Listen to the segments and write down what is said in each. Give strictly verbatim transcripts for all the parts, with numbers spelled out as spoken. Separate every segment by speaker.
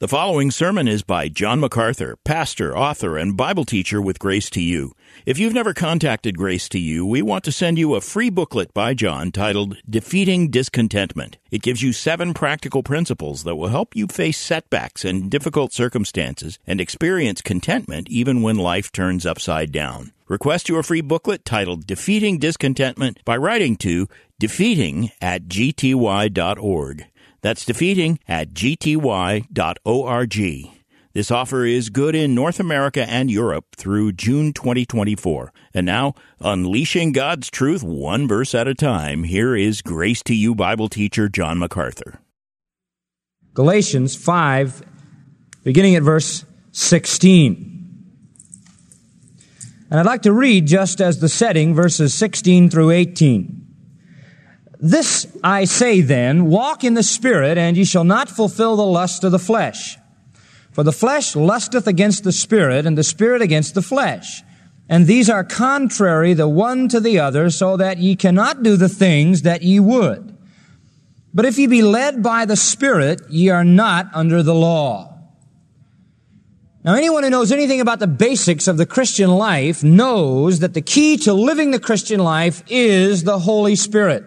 Speaker 1: The following sermon is by John MacArthur, pastor, author, and Bible teacher with Grace to You. If you've never contacted Grace to You, we want to send you a free booklet by John titled Defeating Discontentment. It gives you seven practical principles that will help you face setbacks and difficult circumstances and experience contentment even when life turns upside down. Request your free booklet titled Defeating Discontentment by writing to defeating at g t y dot org. That's defeating at g t y dot org. This offer is good in North America and Europe through June twenty twenty-four. And now, unleashing God's truth one verse at a time, here is Grace to You Bible teacher John MacArthur.
Speaker 2: Galatians five, beginning at verse sixteen. And I'd like to read, just as the setting, verses sixteen through eighteen. This I say then, walk in the Spirit, and ye shall not fulfill the lust of the flesh. For the flesh lusteth against the Spirit, and the Spirit against the flesh. And these are contrary the one to the other, so that ye cannot do the things that ye would. But if ye be led by the Spirit, ye are not under the law. Now, anyone who knows anything about the basics of the Christian life knows that the key to living the Christian life is the Holy Spirit.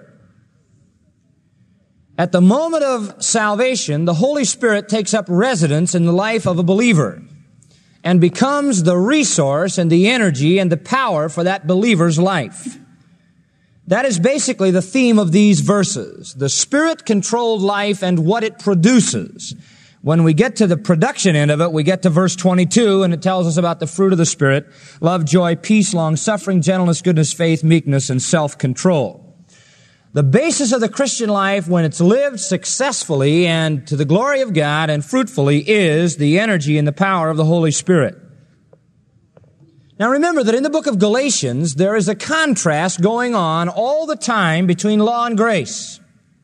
Speaker 2: At the moment of salvation, the Holy Spirit takes up residence in the life of a believer and becomes the resource and the energy and the power for that believer's life. That is basically the theme of these verses, the Spirit-controlled life and what it produces. When we get to the production end of it, we get to verse twenty-two, and it tells us about the fruit of the Spirit: love, joy, peace, long-suffering, gentleness, goodness, faith, meekness, and self-control. The basis of the Christian life, when it's lived successfully and to the glory of God and fruitfully, is the energy and the power of the Holy Spirit. Now remember that in the book of Galatians, there is a contrast going on all the time between law and grace.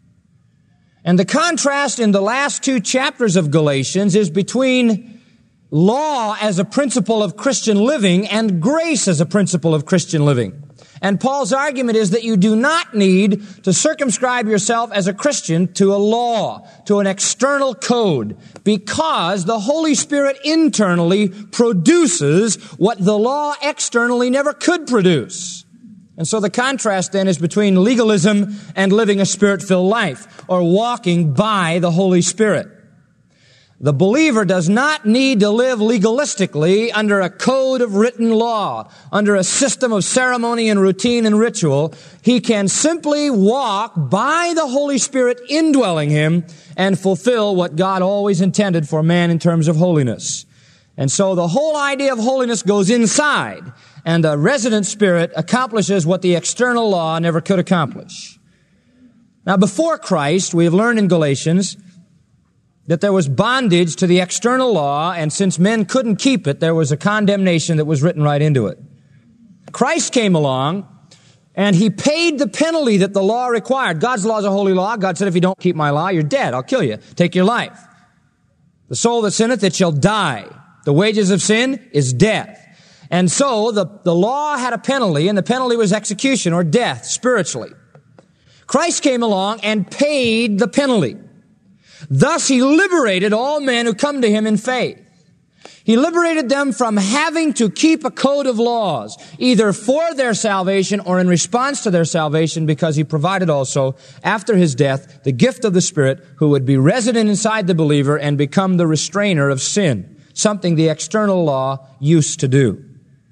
Speaker 2: And the contrast in the last two chapters of Galatians is between law as a principle of Christian living and grace as a principle of Christian living. And Paul's argument is that you do not need to circumscribe yourself as a Christian to a law, to an external code, because the Holy Spirit internally produces what the law externally never could produce. And so the contrast then is between legalism and living a Spirit-filled life, or walking by the Holy Spirit. The believer does not need to live legalistically under a code of written law, under a system of ceremony and routine and ritual. He can simply walk by the Holy Spirit indwelling him and fulfill what God always intended for man in terms of holiness. And so the whole idea of holiness goes inside, and the resident Spirit accomplishes what the external law never could accomplish. Now, before Christ, we have learned in Galatians that there was bondage to the external law, and since men couldn't keep it, there was a condemnation that was written right into it. Christ came along, and He paid the penalty that the law required. God's law is a holy law. God said, if you don't keep my law, you're dead. I'll kill you. Take your life. The soul that sinneth, it shall die. The wages of sin is death. And so the, the law had a penalty, and the penalty was execution or death spiritually. Christ came along and paid the penalty. Thus, He liberated all men who come to Him in faith. He liberated them from having to keep a code of laws, either for their salvation or in response to their salvation, because He provided also, after His death, the gift of the Spirit who would be resident inside the believer and become the restrainer of sin, something the external law used to do.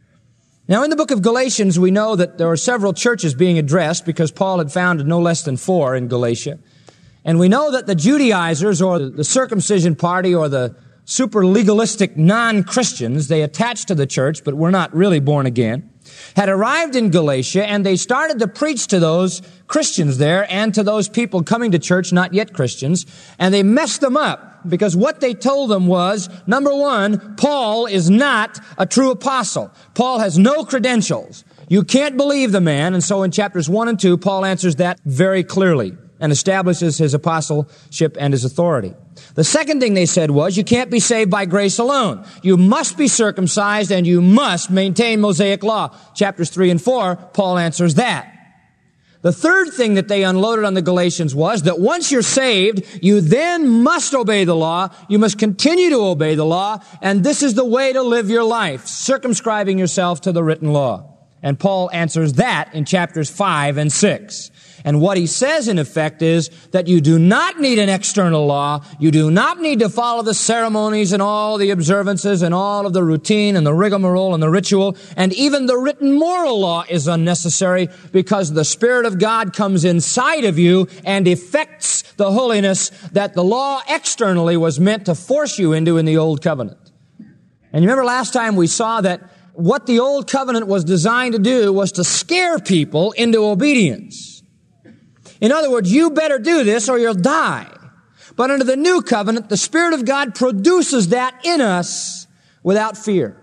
Speaker 2: Now, in the book of Galatians, we know that there are several churches being addressed because Paul had founded no less than four in Galatia. And we know that the Judaizers, or the circumcision party, or the super legalistic non-Christians, they attached to the church but were not really born again, had arrived in Galatia, and they started to preach to those Christians there and to those people coming to church, not yet Christians, and they messed them up because what they told them was, number one, Paul is not a true apostle. Paul has no credentials. You can't believe the man. And so in chapters one and two, Paul answers that very clearly and establishes his apostleship and his authority. The second thing they said was, you can't be saved by grace alone. You must be circumcised and you must maintain Mosaic law. Chapters three and four, Paul answers that. The third thing that they unloaded on the Galatians was that once you're saved, you then must obey the law. You must continue to obey the law. And this is the way to live your life, circumscribing yourself to the written law. And Paul answers that in chapters five and six. And what he says, in effect, is that you do not need an external law. You do not need to follow the ceremonies and all the observances and all of the routine and the rigmarole and the ritual. And even the written moral law is unnecessary because the Spirit of God comes inside of you and effects the holiness that the law externally was meant to force you into in the Old Covenant. And you remember last time we saw that what the Old Covenant was designed to do was to scare people into obedience. In other words, you better do this or you'll die. But under the New Covenant, the Spirit of God produces that in us without fear.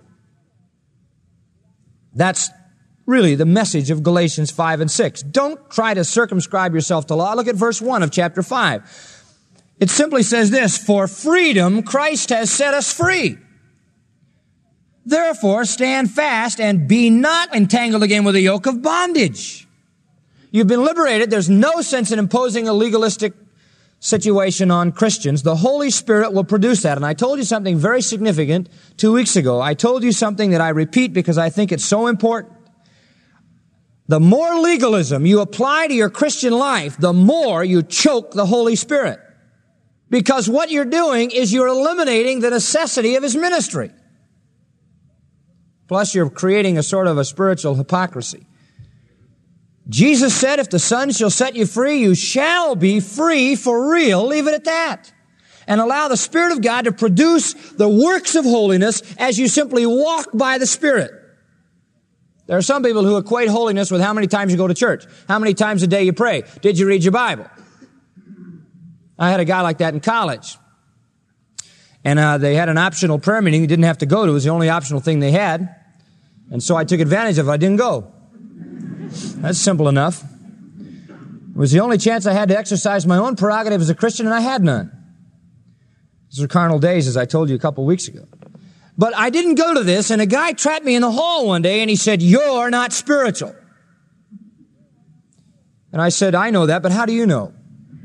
Speaker 2: That's really the message of Galatians five and six. Don't try to circumscribe yourself to law. Look at verse one of chapter five. It simply says this, "For freedom Christ has set us free. Therefore stand fast and be not entangled again with a yoke of bondage." You've been liberated. There's no sense in imposing a legalistic situation on Christians. The Holy Spirit will produce that. And I told you something very significant two weeks ago. I told you something that I repeat because I think it's so important. The more legalism you apply to your Christian life, the more you choke the Holy Spirit. Because what you're doing is you're eliminating the necessity of His ministry. Plus, you're creating a sort of a spiritual hypocrisy. Jesus said, if the Son shall set you free, you shall be free for real. Leave it at that. And allow the Spirit of God to produce the works of holiness as you simply walk by the Spirit. There are some people who equate holiness with how many times you go to church, how many times a day you pray. Did you read your Bible? I had a guy like that in college. And uh, they had an optional prayer meeting he didn't have to go to. It was the only optional thing they had. And so I took advantage of it. I didn't go. That's simple enough. It was the only chance I had to exercise my own prerogative as a Christian, and I had none. These are carnal days, as I told you a couple of weeks ago. But I didn't go to this, and a guy trapped me in the hall one day, and he said, "You're not spiritual." And I said, "I know that, but how do you know?"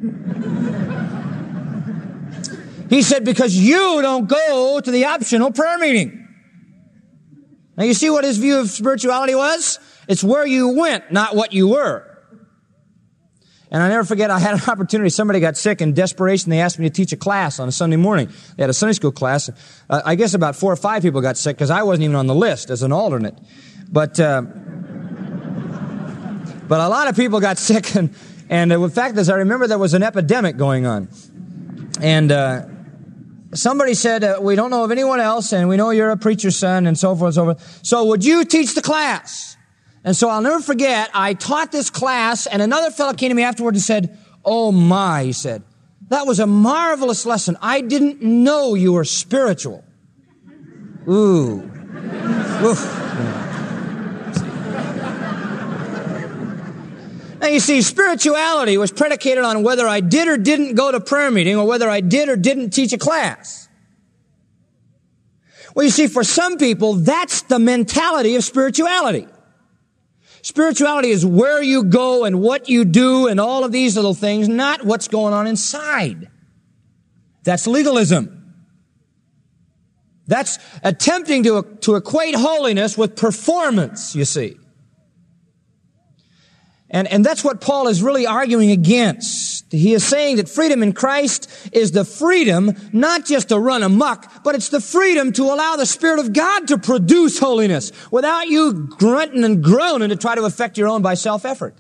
Speaker 2: He said, "Because you don't go to the optional prayer meeting." Now you see what his view of spirituality was? It's where you went, not what you were. And I never forget, I had an opportunity. Somebody got sick. In desperation, they asked me to teach a class on a Sunday morning. They had a Sunday school class. Uh, I guess about four or five people got sick because I wasn't even on the list as an alternate. But uh, but a lot of people got sick. And, and uh, the fact is, I remember there was an epidemic going on. And uh, somebody said, uh, we don't know of anyone else, and we know you're a preacher's son, and so forth and so forth. So would you teach the class? And so I'll never forget, I taught this class, and another fellow came to me afterward and said, "Oh my," he said, "that was a marvelous lesson. I didn't know you were spiritual." Ooh. Oof. Now you see, spirituality was predicated on whether I did or didn't go to prayer meeting, or whether I did or didn't teach a class. Well, you see, for some people, that's the mentality of spirituality. Spirituality is where you go and what you do and all of these little things, not what's going on inside. That's legalism. That's attempting to, to equate holiness with performance, you see. And, and that's what Paul is really arguing against. He is saying that freedom in Christ is the freedom not just to run amok, but it's the freedom to allow the Spirit of God to produce holiness without you grunting and groaning to try to effect your own by self-effort.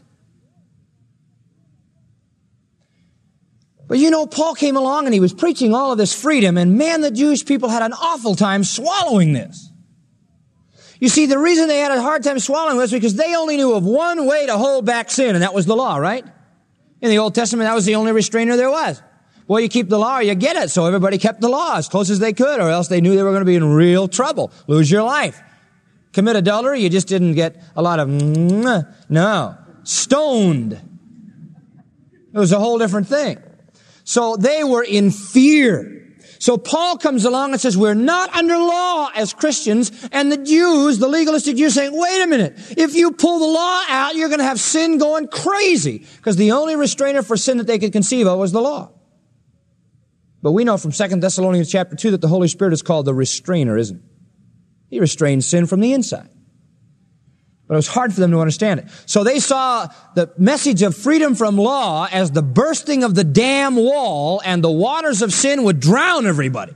Speaker 2: But you know, Paul came along and he was preaching all of this freedom, and man, the Jewish people had an awful time swallowing this. You see, the reason they had a hard time swallowing was because they only knew of one way to hold back sin, and that was the law, right? In the Old Testament, that was the only restrainer there was. Well, you keep the law or you get it. So everybody kept the law as close as they could, or else they knew they were going to be in real trouble, lose your life. Commit adultery, you just didn't get a lot of, no, stoned. It was a whole different thing. So they were in fear. So Paul comes along and says, we're not under law as Christians. And the Jews, the legalistic Jews, saying, wait a minute. If you pull the law out, you're going to have sin going crazy. Because the only restrainer for sin that they could conceive of was the law. But we know from Second Thessalonians chapter two that the Holy Spirit is called the restrainer, isn't it? He restrains sin from the inside. But it was hard for them to understand it. So they saw the message of freedom from law as the bursting of the dam wall, and the waters of sin would drown everybody.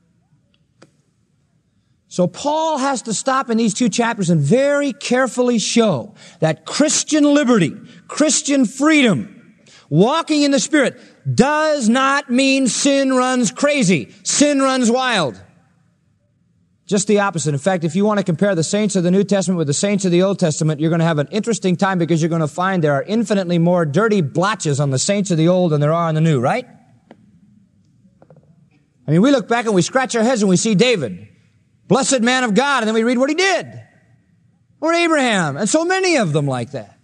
Speaker 2: So Paul has to stop in these two chapters and very carefully show that Christian liberty, Christian freedom, walking in the Spirit, does not mean sin runs crazy, sin runs wild. Just the opposite. In fact, if you want to compare the saints of the New Testament with the saints of the Old Testament, you're going to have an interesting time, because you're going to find there are infinitely more dirty blotches on the saints of the Old than there are on the New, right? I mean, we look back and we scratch our heads and we see David, blessed man of God, and then we read what he did. Or Abraham, and so many of them like that.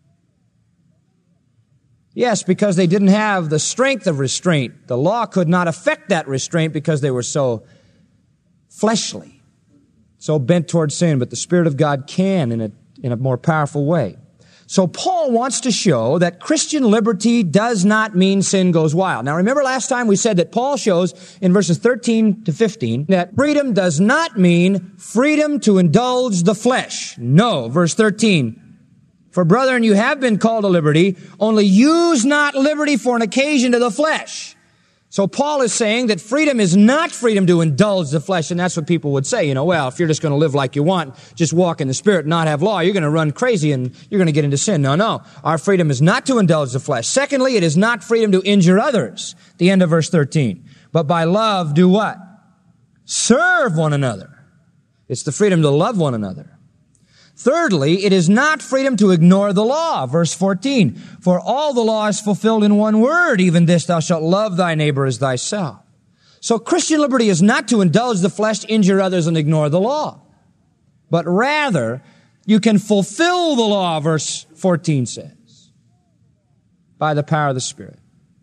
Speaker 2: Yes, because they didn't have the strength of restraint. The law could not affect that restraint because they were so fleshly, so bent toward sin, but the Spirit of God can in a, in a more powerful way. So Paul wants to show that Christian liberty does not mean sin goes wild. Now remember last time we said that Paul shows in verses thirteen to fifteen that freedom does not mean freedom to indulge the flesh. No, verse thirteen. For brethren, you have been called to liberty, only use not liberty for an occasion to the flesh. So Paul is saying that freedom is not freedom to indulge the flesh, and that's what people would say, you know, well, if you're just going to live like you want, just walk in the Spirit and not have law, you're going to run crazy and you're going to get into sin. No, no. Our freedom is not to indulge the flesh. Secondly, it is not freedom to injure others. The end of verse thirteen. But by love, do what? Serve one another. It's the freedom to love one another. Thirdly, it is not freedom to ignore the law. Verse fourteen, for all the law is fulfilled in one word, even this, thou shalt love thy neighbor as thyself. So Christian liberty is not to indulge the flesh, injure others, and ignore the law. But rather, you can fulfill the law, verse fourteen says, by the power of the Spirit.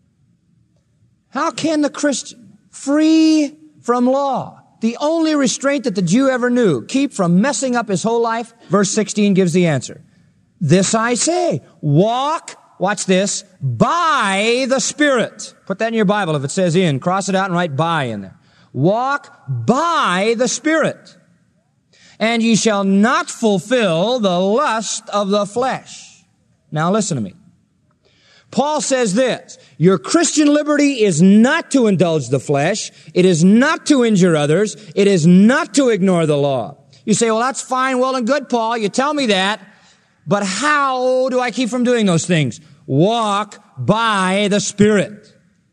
Speaker 2: How can the Christian, free from law, the only restraint that the Jew ever knew, keep from messing up his whole life? Verse sixteen gives the answer. This I say, walk, watch this, by the Spirit. Put that in your Bible if it says in. Cross it out and write by in there. Walk by the Spirit. And ye shall not fulfill the lust of the flesh. Now listen to me. Paul says this, your Christian liberty is not to indulge the flesh. It is not to injure others. It is not to ignore the law. You say, well, that's fine, well and good, Paul. You tell me that. But how do I keep from doing those things? Walk by the Spirit.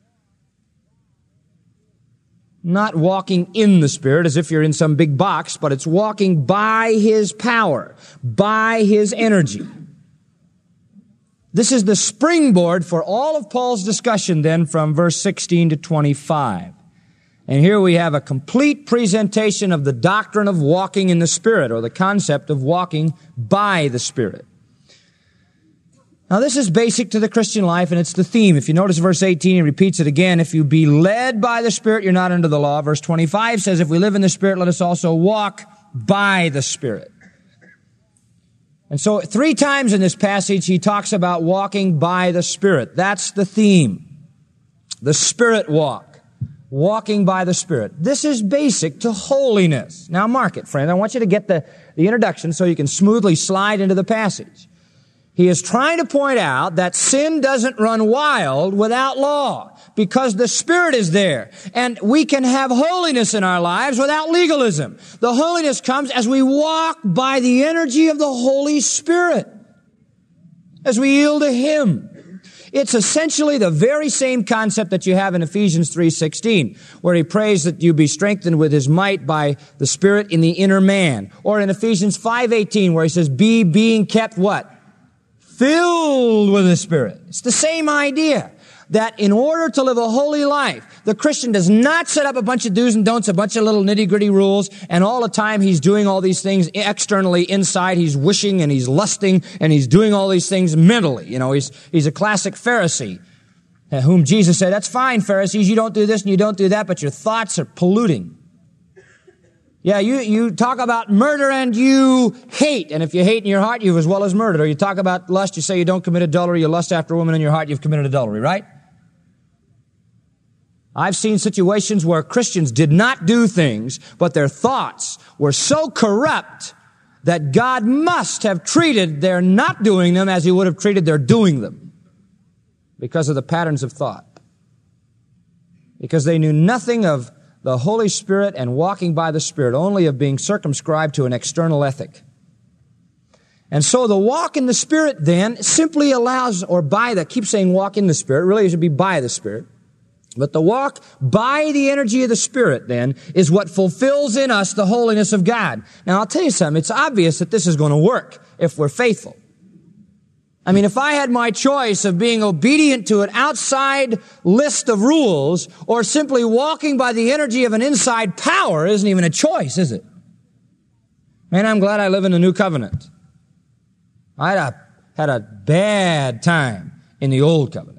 Speaker 2: Not walking in the Spirit as if you're in some big box, but it's walking by His power, by His energy. This is the springboard for all of Paul's discussion then from verse sixteen to twenty-five. And here we have a complete presentation of the doctrine of walking in the Spirit, or the concept of walking by the Spirit. Now this is basic to the Christian life, and it's the theme. If you notice verse eighteen, he repeats it again. If you be led by the Spirit, you're not under the law. Verse twenty-five says, if we live in the Spirit, let us also walk by the Spirit. And so three times in this passage, he talks about walking by the Spirit. That's the theme. The Spirit walk. Walking by the Spirit. This is basic to holiness. Now mark it, friend. I want you to get the, the introduction so you can smoothly slide into the passage. He is trying to point out that sin doesn't run wild without law, because the Spirit is there. And we can have holiness in our lives without legalism. The holiness comes as we walk by the energy of the Holy Spirit, as we yield to Him. It's essentially the very same concept that you have in Ephesians three sixteen, where he prays that you be strengthened with His might by the Spirit in the inner man. Or in Ephesians five eighteen, where he says, be being kept what? Filled with the Spirit. It's the same idea, that in order to live a holy life, the Christian does not set up a bunch of do's and don'ts, a bunch of little nitty-gritty rules, and all the time he's doing all these things externally. Inside he's wishing and he's lusting and he's doing all these things mentally. You know, he's, he's a classic Pharisee. whom Jesus said, that's fine, Pharisees, you don't do this and you don't do that, but your thoughts are polluting. Yeah, you, you talk about murder and you hate. And if you hate in your heart, you've as well as murdered. Or you talk about lust, you say you don't commit adultery, you lust after a woman in your heart, you've committed adultery, right? I've seen situations where Christians did not do things, but their thoughts were so corrupt that God must have treated their not doing them as He would have treated their doing them because of the patterns of thought. Because they knew nothing of the Holy Spirit and walking by the Spirit, only of being circumscribed to an external ethic. And so the walk in the Spirit then simply allows, or by the, keep saying walk in the Spirit, really it should be by the Spirit. But the walk by the energy of the Spirit then is what fulfills in us the holiness of God. Now I'll tell you something, it's obvious that this is going to work if we're faithful. I mean, if I had my choice of being obedient to an outside list of rules or simply walking by the energy of an inside power, it isn't even a choice, is it? Man, I'm glad I live in the new covenant. I had a, had a bad time in the old covenant.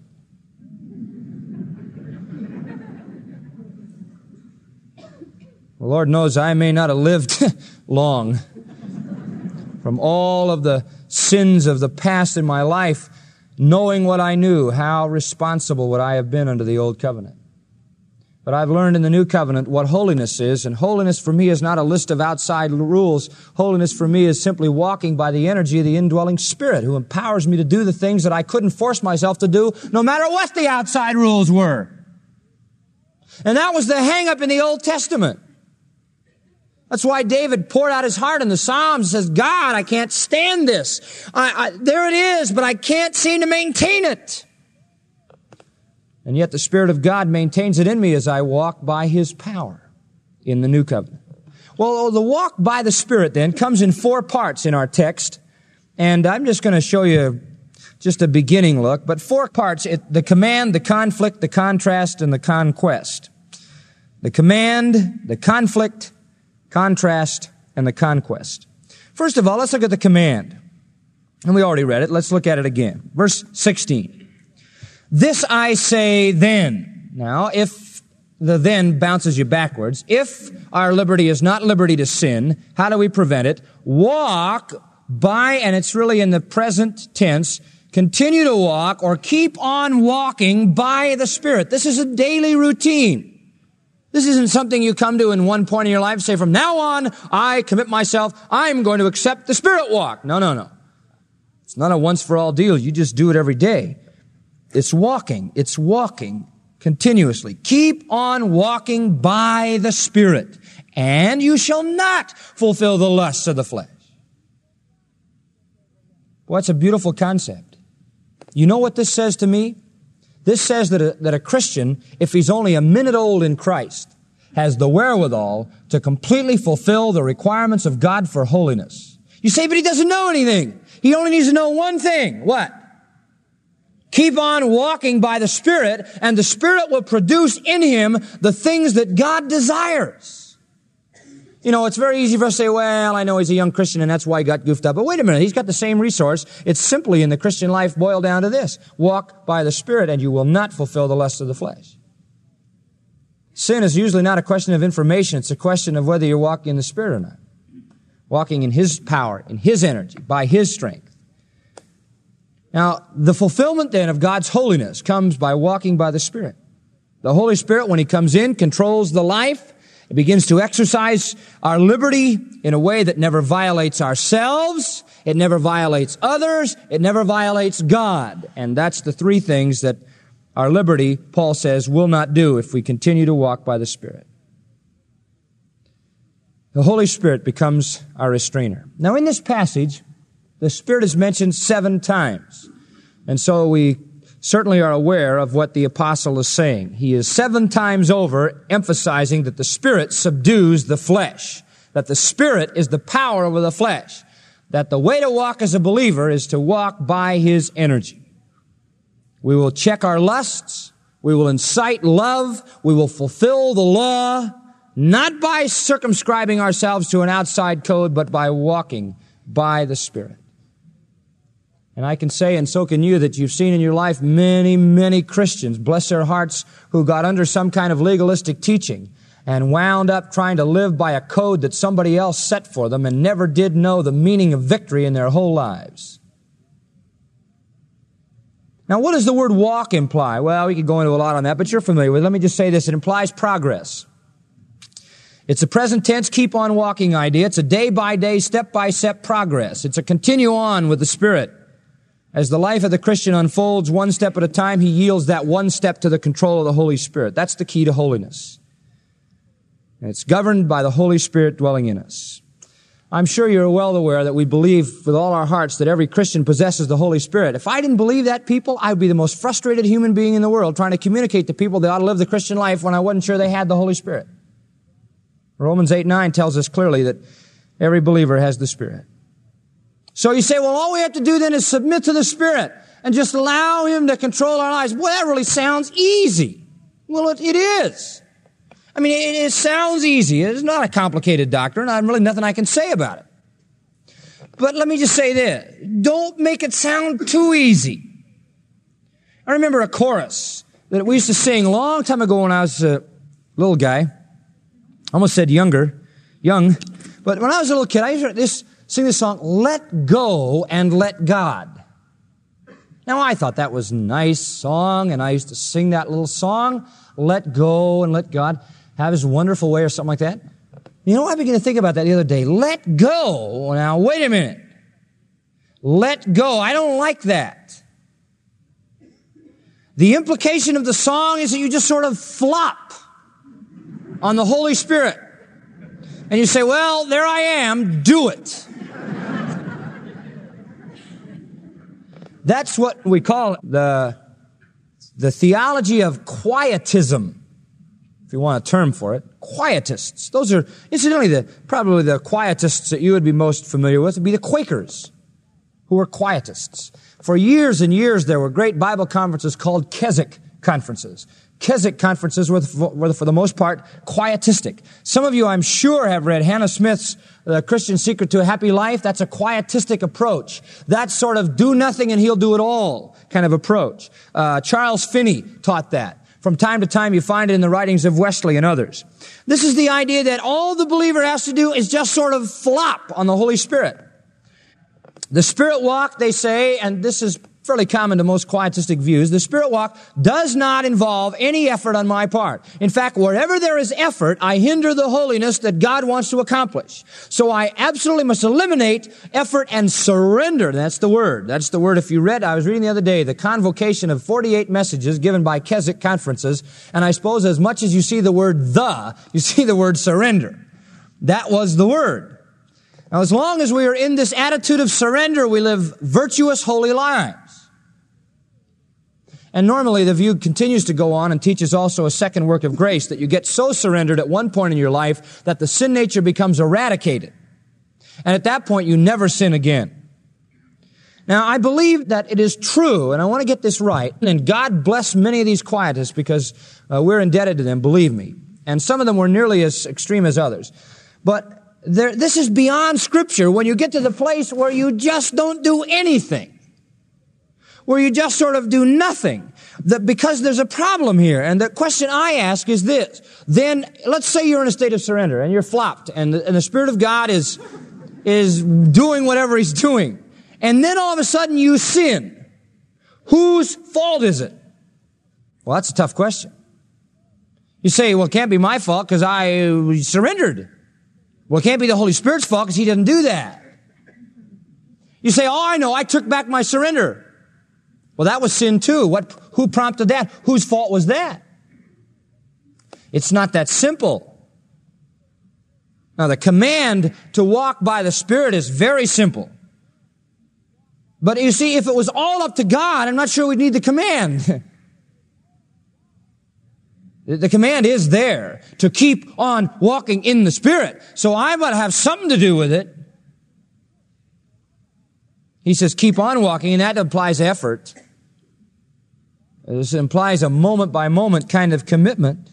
Speaker 2: The Lord knows I may not have lived long from all of the sins of the past in my life. Knowing what I knew, how responsible would I have been under the old covenant. But I've learned in the new covenant what holiness is, and holiness for me is not a list of outside rules. Holiness for me is simply walking by the energy of the indwelling Spirit who empowers me to do the things that I couldn't force myself to do no matter what the outside rules were. And that was the hang-up in the Old Testament. That's why David poured out his heart in the Psalms and says, God, I can't stand this. I, I, there it is, but I can't seem to maintain it. And yet the Spirit of God maintains it in me as I walk by His power in the new covenant. Well, the walk by the Spirit then comes in four parts in our text. And I'm just going to show you just a beginning look, but four parts, it, the command, the conflict, the contrast, and the conquest. The command, the conflict, contrast, and the conquest. First of all, let's look at the command. And we already read it. Let's look at it again. Verse sixteen. This I say then. Now, if the then bounces you backwards, if our liberty is not liberty to sin, how do we prevent it? Walk by, and it's really in the present tense, continue to walk or keep on walking by the Spirit. This is a daily routine. This isn't something you come to in one point in your life, say, from now on, I commit myself, I'm going to accept the Spirit walk. No, no, no. It's not a once-for-all deal. You just do it every day. It's walking. It's walking continuously. Keep on walking by the Spirit, and you shall not fulfill the lusts of the flesh. Well, that's a beautiful concept. You know what this says to me? This says that a, that a Christian, if he's only a minute old in Christ, has the wherewithal to completely fulfill the requirements of God for holiness. You say, but he doesn't know anything. He only needs to know one thing. What? Keep on walking by the Spirit, and the Spirit will produce in him the things that God desires. You know, it's very easy for us to say, well, I know he's a young Christian and that's why he got goofed up. But wait a minute, he's got the same resource. It's simply in the Christian life boiled down to this. Walk by the Spirit and you will not fulfill the lusts of the flesh. Sin is usually not a question of information. It's a question of whether you're walking in the Spirit or not. Walking in His power, in His energy, by His strength. Now, the fulfillment then of God's holiness comes by walking by the Spirit. The Holy Spirit, when He comes in, controls the life. It begins to exercise our liberty in a way that never violates ourselves, it never violates others, it never violates God. And that's the three things that our liberty, Paul says, will not do if we continue to walk by the Spirit. The Holy Spirit becomes our restrainer. Now in this passage, the Spirit is mentioned seven times. And so we certainly are aware of what the apostle is saying. He is seven times over emphasizing that the Spirit subdues the flesh, that the Spirit is the power over the flesh, that the way to walk as a believer is to walk by His energy. We will check our lusts, we will incite love, we will fulfill the law, not by circumscribing ourselves to an outside code, but by walking by the Spirit. And I can say, and so can you, that you've seen in your life many, many Christians, bless their hearts, who got under some kind of legalistic teaching and wound up trying to live by a code that somebody else set for them and never did know the meaning of victory in their whole lives. Now, what does the word walk imply? Well, we could go into a lot on that, but you're familiar with it. Let me just say this. It implies progress. It's a present tense, keep on walking idea. It's a day-by-day, step-by-step progress. It's a continue on with the Spirit. As the life of the Christian unfolds one step at a time, he yields that one step to the control of the Holy Spirit. That's the key to holiness. And it's governed by the Holy Spirit dwelling in us. I'm sure you're well aware that we believe with all our hearts that every Christian possesses the Holy Spirit. If I didn't believe that, people, I would be the most frustrated human being in the world trying to communicate to people they ought to live the Christian life when I wasn't sure they had the Holy Spirit. Romans eight nine tells us clearly that every believer has the Spirit. So you say, well, all we have to do then is submit to the Spirit and just allow Him to control our lives. Boy, that really sounds easy. Well, it, it is. I mean, it, it sounds easy. It's not a complicated doctrine. There's really nothing I can say about it. But let me just say this. Don't make it sound too easy. I remember a chorus that we used to sing a long time ago when I was a little guy. I almost said younger, young. But when I was a little kid, I used to this, sing this song, Let Go and Let God. Now, I thought that was a nice song, and I used to sing that little song, Let Go and Let God have His wonderful way, or something like that. You know, I began to think about that the other day. Let go. Now, wait a minute. Let go. I don't like that. The implication of the song is that you just sort of flop on the Holy Spirit. And you say, well, there I am, do it. That's what we call the, the theology of quietism, if you want a term for it. Quietists. Those are, incidentally, the, probably the quietists that you would be most familiar with would be the Quakers, who were quietists. For years and years, there were great Bible conferences called Keswick conferences. Keswick conferences were, were, for the most part, quietistic. Some of you, I'm sure, have read Hannah Smith's The Christian Secret to a Happy Life. That's a quietistic approach. That sort of do nothing and He'll do it all kind of approach. Uh, Charles Finney taught that. From time to time, you find it in the writings of Wesley and others. This is the idea that all the believer has to do is just sort of flop on the Holy Spirit. The Spirit walk, they say, and this is fairly common to most quietistic views, the Spirit walk does not involve any effort on my part. In fact, wherever there is effort, I hinder the holiness that God wants to accomplish. So I absolutely must eliminate effort and surrender. That's the word. That's the word. If you read, I was reading the other day, the convocation of forty-eight messages given by Keswick conferences, and I suppose as much as you see the word the, you see the word surrender. That was the word. Now, as long as we are in this attitude of surrender, we live virtuous, holy lives. And normally the view continues to go on and teaches also a second work of grace, that you get so surrendered at one point in your life that the sin nature becomes eradicated. And at that point, you never sin again. Now, I believe that it is true, and I want to get this right, and God bless many of these quietists because uh, we're indebted to them, believe me. And some of them were nearly as extreme as others. But there, this is beyond Scripture when you get to the place where you just don't do anything. Where you just sort of do nothing. That because there's a problem here. And the question I ask is this. Then, let's say you're in a state of surrender and you're flopped and the, and the Spirit of God is, is doing whatever He's doing. And then all of a sudden you sin. Whose fault is it? Well, that's a tough question. You say, well, it can't be my fault because I surrendered. Well, it can't be the Holy Spirit's fault because He didn't do that. You say, oh, I know, I took back my surrender. Well, that was sin too. What, who prompted that? Whose fault was that? It's not that simple. Now, the command to walk by the Spirit is very simple. But you see, if it was all up to God, I'm not sure we'd need the command. The command is there to keep on walking in the Spirit. So I've got to have something to do with it. He says, keep on walking, and that implies effort. This implies a moment-by-moment kind of commitment.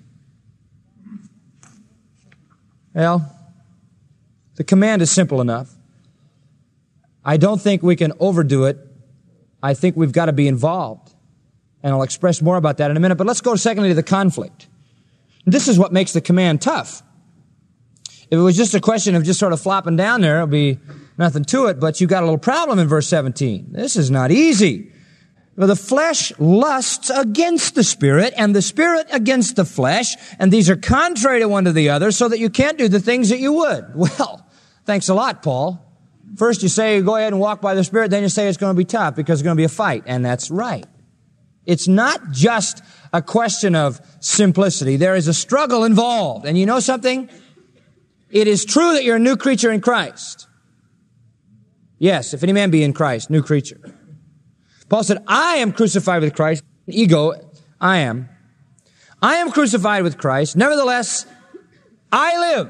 Speaker 2: Well, the command is simple enough. I don't think we can overdo it I think we've got to be involved. And I'll express more about that in a minute. But let's go secondly to the conflict. This is what makes the command tough. If it was just a question of just sort of flopping down there, it'll be nothing to it. But you got a little problem in verse seventeen. This is not easy. For the flesh lusts against the Spirit, and the Spirit against the flesh, and these are contrary to one to the other, so that you can't do the things that you would. Well, thanks a lot, Paul. First you say, go ahead and walk by the Spirit, then you say it's going to be tough because it's going to be a fight, and that's right. It's not just a question of simplicity. There is a struggle involved, and you know something? It is true that you're a new creature in Christ. Yes, if any man be in Christ, new creature. Paul said, I am crucified with Christ. Ego, I am. I am crucified with Christ. Nevertheless, I live.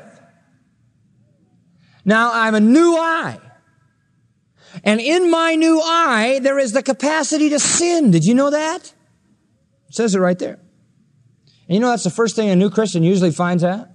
Speaker 2: Now I'm a new I. And in my new I, there is the capacity to sin. Did you know that? It says it right there. And you know that's the first thing a new Christian usually finds out?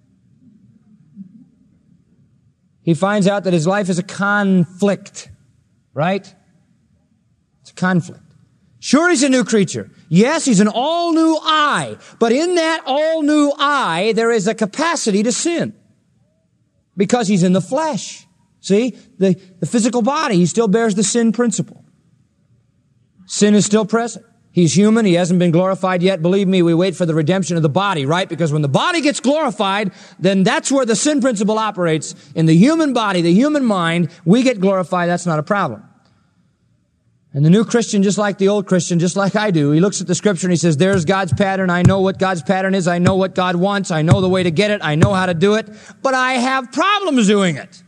Speaker 2: He finds out that his life is a conflict. Right? It's a conflict. Sure, he's a new creature. Yes, he's an all-new I. But in that all-new I, there is a capacity to sin. Because he's in the flesh. See? The, the physical body, he still bears the sin principle. Sin is still present. He's human. He hasn't been glorified yet. Believe me, we wait for the redemption of the body, right? Because when the body gets glorified, then that's where the sin principle operates. In the human body, the human mind, we get glorified. That's not a problem. And the new Christian, just like the old Christian, just like I do, he looks at the Scripture and he says, there's God's pattern. I know what God's pattern is. I know what God wants. I know the way to get it. I know how to do it. But I have problems doing it.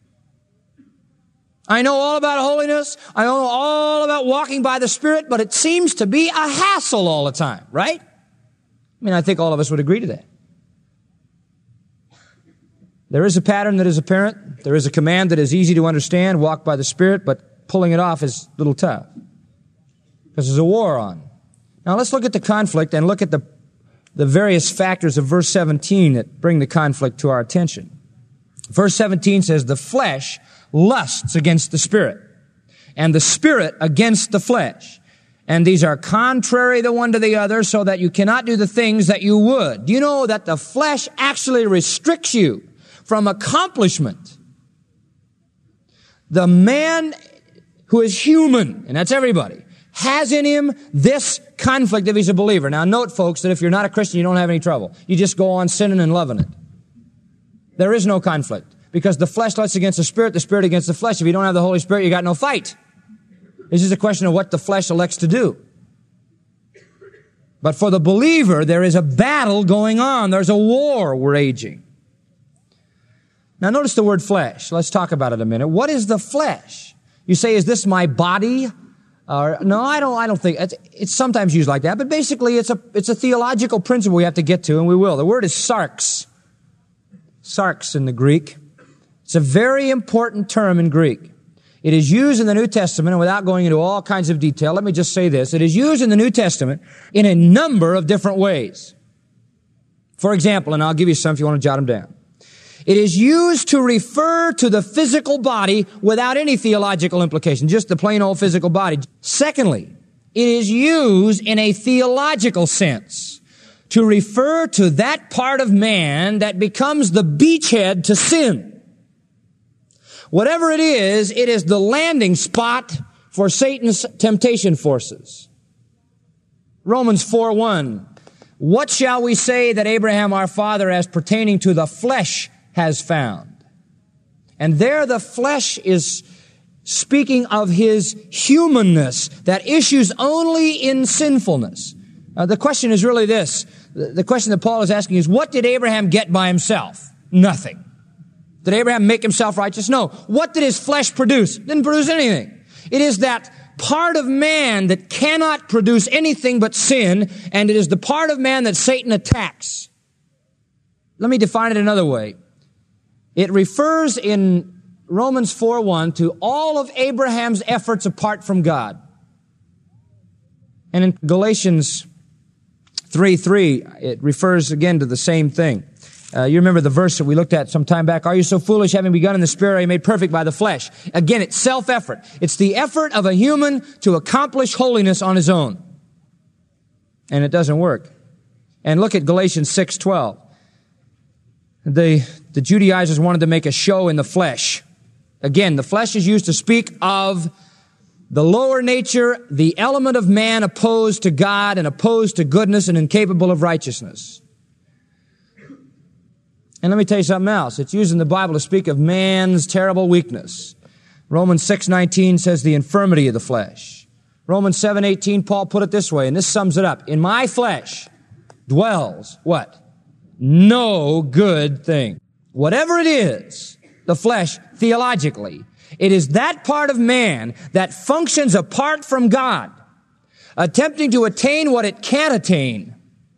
Speaker 2: I know all about holiness. I know all about walking by the Spirit, but it seems to be a hassle all the time, right? I mean, I think all of us would agree to that. There is a pattern that is apparent. There is a command that is easy to understand, walk by the Spirit, but pulling it off is a little tough because there's a war on. Now let's look at the conflict and look at the, the various factors of verse seventeen that bring the conflict to our attention. Verse seventeen says, the flesh lusts against the Spirit, and the Spirit against the flesh. And these are contrary the one to the other, so that you cannot do the things that you would. Do you know that the flesh actually restricts you from accomplishment? The man who is human, and that's everybody, has in him this conflict if he's a believer. Now note, folks, that if you're not a Christian, you don't have any trouble. You just go on sinning and loving it. There is no conflict, because the flesh lusts against the Spirit, the Spirit against the flesh. If you don't have the Holy Spirit, you got no fight. This is a question of what the flesh elects to do. But for the believer, there is a battle going on. There's a war raging. Now notice the word flesh. Let's talk about it a minute. What is the flesh? You say, is this my body? Uh, no, I don't, I don't think, it's, it's sometimes used like that, but basically it's a, it's a theological principle we have to get to, and we will. The word is sarx. Sarx in the Greek. It's a very important term in Greek. It is used in the New Testament, and without going into all kinds of detail, let me just say this. It is used in the New Testament in a number of different ways. For example, and I'll give you some if you want to jot them down. It is used to refer to the physical body without any theological implication, just the plain old physical body. Secondly, it is used in a theological sense to refer to that part of man that becomes the beachhead to sin. Whatever it is, it is the landing spot for Satan's temptation forces. Romans four one. What shall we say that Abraham our father as pertaining to the flesh has found? And there the flesh is speaking of his humanness that issues only in sinfulness. Uh, the question is really this. The question that Paul is asking is, what did Abraham get by himself? Nothing. Did Abraham make himself righteous? No. What did his flesh produce? Didn't produce anything. It is that part of man that cannot produce anything but sin, and it is the part of man that Satan attacks. Let me define it another way. It refers in Romans four one to all of Abraham's efforts apart from God. And in Galatians three three, it refers again to the same thing. Uh, you remember the verse that we looked at some time back. Are you so foolish, having begun in the Spirit, are you made perfect by the flesh? Again, it's self-effort. It's the effort of a human to accomplish holiness on his own. And it doesn't work. And look at Galatians six twelve. The, the Judaizers wanted to make a show in the flesh. Again, the flesh is used to speak of the lower nature, the element of man opposed to God and opposed to goodness and incapable of righteousness. And let me tell you something else. It's used in the Bible to speak of man's terrible weakness. Romans six nineteen says the infirmity of the flesh. Romans seven eighteen, Paul put it this way, and this sums it up. In my flesh dwells what? No good thing. Whatever it is, the flesh, theologically, it is that part of man that functions apart from God, attempting to attain what it can't attain.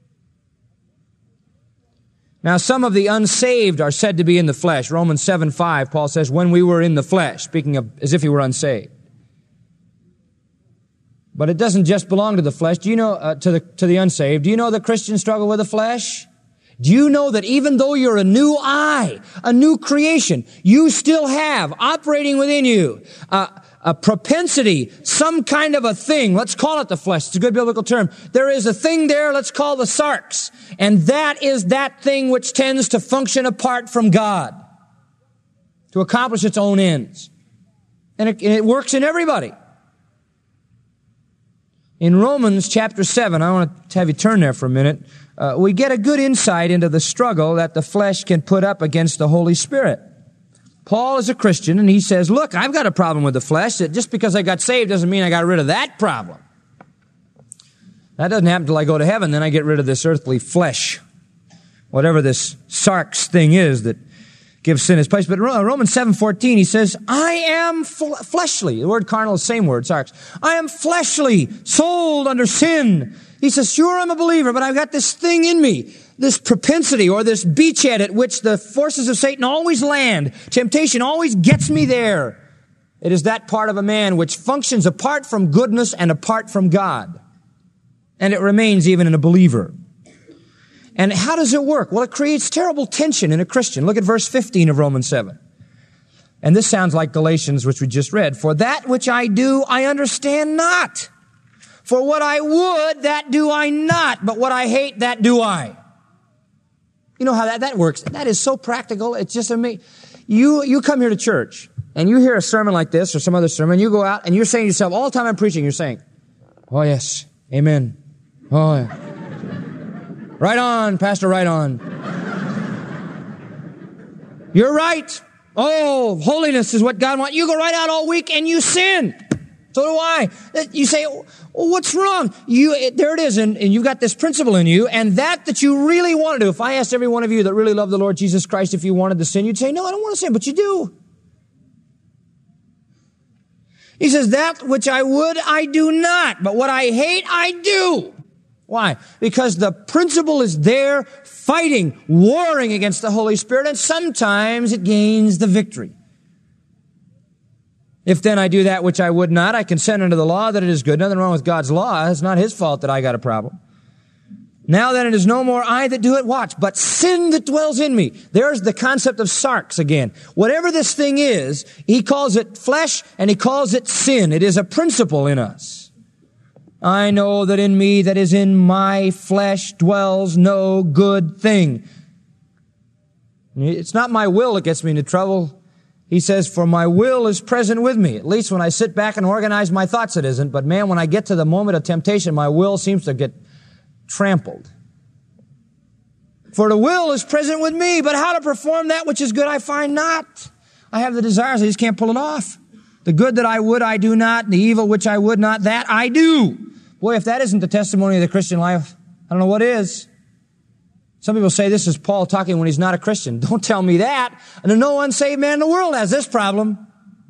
Speaker 2: Now, some of the unsaved are said to be in the flesh. Romans seven five, Paul says, when we were in the flesh, speaking of as if he were unsaved. But it doesn't just belong to the flesh. Do you know, uh, to the, to the unsaved, do you know that Christians struggle with the flesh? Do you know that even though you're a new I, a new creation, you still have operating within you uh, a propensity, some kind of a thing. Let's call it the flesh. It's a good biblical term. There is a thing there, let's call the sarx. And that is that thing which tends to function apart from God, to accomplish its own ends. And it, and it works in everybody. In Romans chapter seven, I want to have you turn there for a minute, uh, we get a good insight into the struggle that the flesh can put up against the Holy Spirit. Paul is a Christian, and he says, look, I've got a problem with the flesh. That just because I got saved doesn't mean I got rid of that problem. That doesn't happen until I go to heaven. Then I get rid of this earthly flesh, whatever this sarx thing is that gives sin its place. But Romans seven fourteen, he says, I am fl- fleshly. The word carnal is the same word, sarx. I am fleshly, sold under sin. He says, sure, I'm a believer, but I've got this thing in me, this propensity or this beachhead at which the forces of Satan always land. Temptation always gets me there. It is that part of a man which functions apart from goodness and apart from God. And it remains even in a believer. And how does it work? Well, it creates terrible tension in a Christian. Look at verse fifteen of Romans seven. And this sounds like Galatians, which we just read. For that which I do, I understand not. For what I would, that do I not. But what I hate, that do I. You know how that, that works? That is so practical. It's just amazing. You, you come here to church and you hear a sermon like this or some other sermon. You go out and you're saying to yourself, all the time I'm preaching, you're saying, oh yes, amen. Oh yeah. Right on, Pastor, right on. You're right. Oh, holiness is what God wants. You go right out all week and you sin. So do I. You say, well, what's wrong? You, there it is, and, and you've got this principle in you, and that that you really want to do. If I asked every one of you that really love the Lord Jesus Christ if you wanted to sin, you'd say, no, I don't want to sin, but you do. He says, that which I would, I do not, but what I hate, I do. Why? Because the principle is there, fighting, warring against the Holy Spirit, and sometimes it gains the victory. If then I do that which I would not, I consent unto the law that it is good. Nothing wrong with God's law. It's not His fault that I got a problem. Now then it is no more I that do it, watch, but sin that dwells in me. There's the concept of sarx again. Whatever this thing is, he calls it flesh and he calls it sin. It is a principle in us. I know that in me, that is in my flesh, dwells no good thing. It's not my will that gets me into trouble. He says, for my will is present with me. At least when I sit back and organize my thoughts, it isn't. But man, when I get to the moment of temptation, my will seems to get trampled. For the will is present with me, but how to perform that which is good I find not. I have the desires, I just can't pull it off. The good that I would, I do not. And the evil which I would not, that I do. Boy, if that isn't the testimony of the Christian life, I don't know what is. Some people say this is Paul talking when he's not a Christian. Don't tell me that. And no unsaved man in the world has this problem.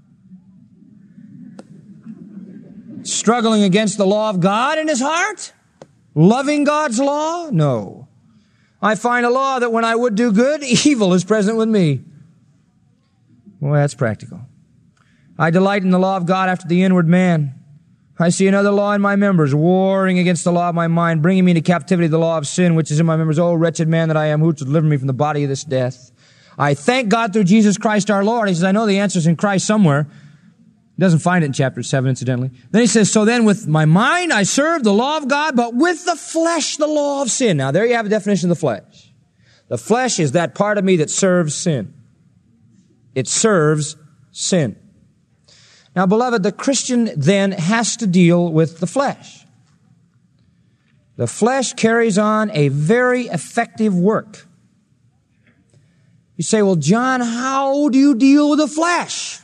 Speaker 2: Struggling against the law of God in his heart? Loving God's law? No. I find a law that when I would do good, evil is present with me. Well, that's practical. I delight in the law of God after the inward man. I see another law in my members, warring against the law of my mind, bringing me into captivity the law of sin, which is in my members. Oh, wretched man that I am, who to deliver me from the body of this death? I thank God through Jesus Christ our Lord. He says, I know the answer's in Christ somewhere. He doesn't find it in chapter seven, incidentally. Then he says, so then with my mind I serve the law of God, but with the flesh the law of sin. Now there you have a definition of the flesh. The flesh is that part of me that serves sin. It serves sin. Now, beloved, the Christian then has to deal with the flesh. The flesh carries on a very effective work. You say, well, John, how do you deal with the flesh?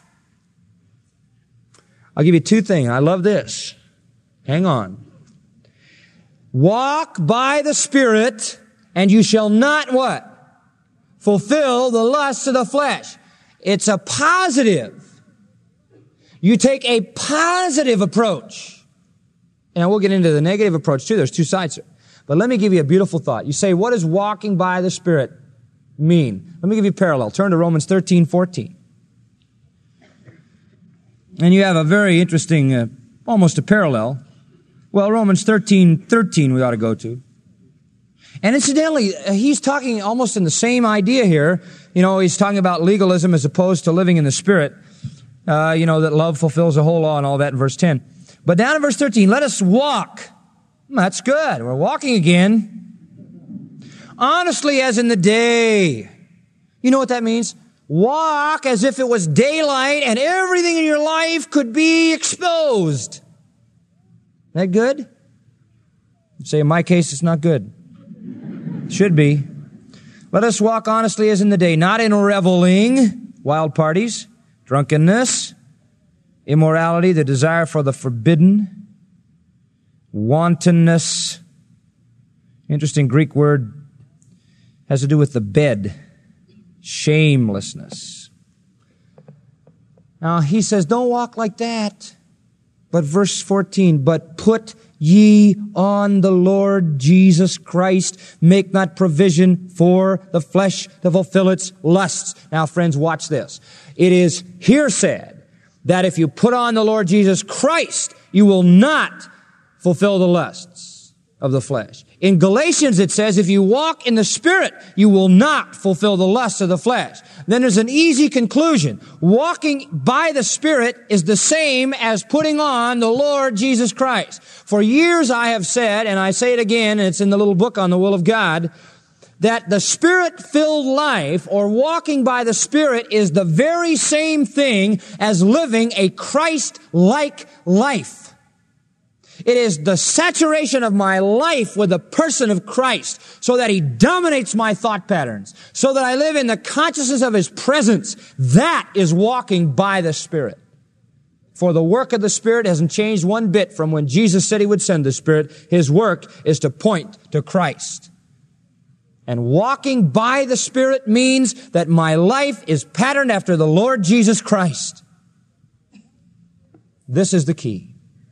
Speaker 2: I'll give you two things. I love this. Hang on. Walk by the Spirit, and you shall not what? Fulfill the lusts of the flesh. It's a positive. You take a positive approach. And we'll get into the negative approach too. There's two sides to it. But let me give you a beautiful thought. You say, what does walking by the Spirit mean? Let me give you a parallel. Turn to Romans thirteen fourteen. And you have a very interesting, uh, almost a parallel. Well, Romans thirteen thirteen we ought to go to. And incidentally, uh, he's talking almost in the same idea here. You know, he's talking about legalism as opposed to living in the Spirit. Uh, you know, that love fulfills the whole law and all that in verse ten. But down in verse thirteen, let us walk. That's good. We're walking again. Honestly as in the day. You know what that means? Walk as if it was daylight and everything in your life could be exposed. That good? You say, in my case, it's not good. Should be. Let us walk honestly as in the day, not in reveling, wild parties, drunkenness, immorality, the desire for the forbidden, wantonness. Interesting Greek word has to do with the bed. Shamelessness. Now he says, don't walk like that. But verse fourteen, but put ye on the Lord Jesus Christ. Make not provision for the flesh to fulfill its lusts. Now friends, watch this. It is here said that if you put on the Lord Jesus Christ, you will not fulfill the lusts of the flesh. In Galatians it says, if you walk in the Spirit, you will not fulfill the lusts of the flesh. Then there's an easy conclusion. Walking by the Spirit is the same as putting on the Lord Jesus Christ. For years I have said, and I say it again, and it's in the little book on the will of God, that the Spirit-filled life, or walking by the Spirit, is the very same thing as living a Christ-like life. It is the saturation of my life with the person of Christ so that He dominates my thought patterns, so that I live in the consciousness of His presence. That is walking by the Spirit. For the work of the Spirit hasn't changed one bit from when Jesus said He would send the Spirit. His work is to point to Christ. And walking by the Spirit means that my life is patterned after the Lord Jesus Christ. This is the key.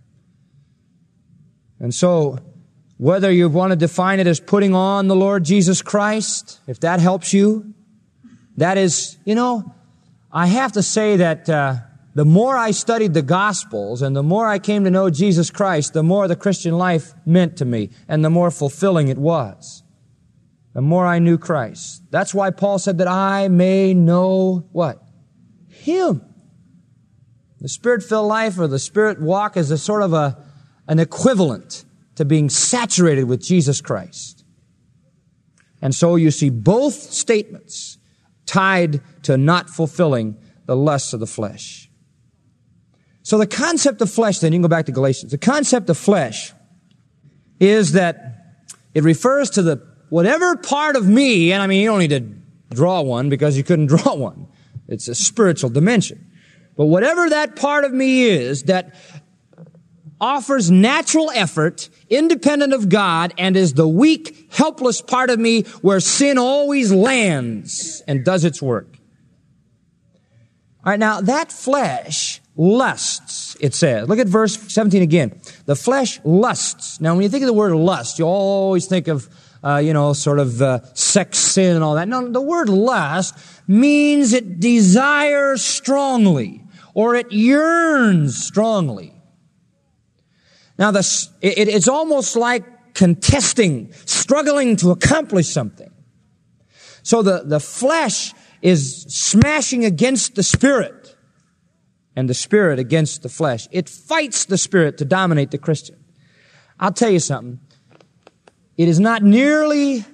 Speaker 2: And so, whether you want to define it as putting on the Lord Jesus Christ, if that helps you, that is, you know, I have to say that uh, the more I studied the Gospels and the more I came to know Jesus Christ, the more the Christian life meant to me and the more fulfilling it was. The more I knew Christ. That's why Paul said that I may know what? Him. The Spirit-filled life or the Spirit walk is a sort of a an equivalent to being saturated with Jesus Christ. And so you see both statements tied to not fulfilling the lusts of the flesh. So the concept of flesh, then, you can go back to Galatians. The concept of flesh is that it refers to the whatever part of me, and I mean, you don't need to draw one because you couldn't draw one. It's a spiritual dimension. But whatever that part of me is that offers natural effort, independent of God, and is the weak, helpless part of me where sin always lands and does its work. All right, now that flesh lusts, it says. Look at verse seventeen again. The flesh lusts. Now, when you think of the word lust, you always think of, uh, you know, sort of uh, sex, sin, and all that. No, the word lust means it desires strongly, or it yearns strongly. Now, the, it, it's almost like contesting, struggling to accomplish something. So the, the flesh is smashing against the Spirit, and the Spirit against the flesh. It fights the Spirit to dominate the Christian. I'll tell you something. It is not nearly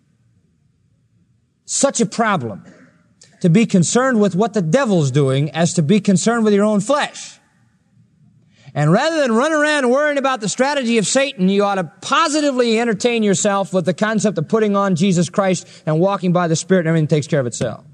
Speaker 2: such a problem to be concerned with what the devil's doing as to be concerned with your own flesh. And rather than run around worrying about the strategy of Satan, you ought to positively entertain yourself with the concept of putting on Jesus Christ and walking by the Spirit, and everything takes care of itself.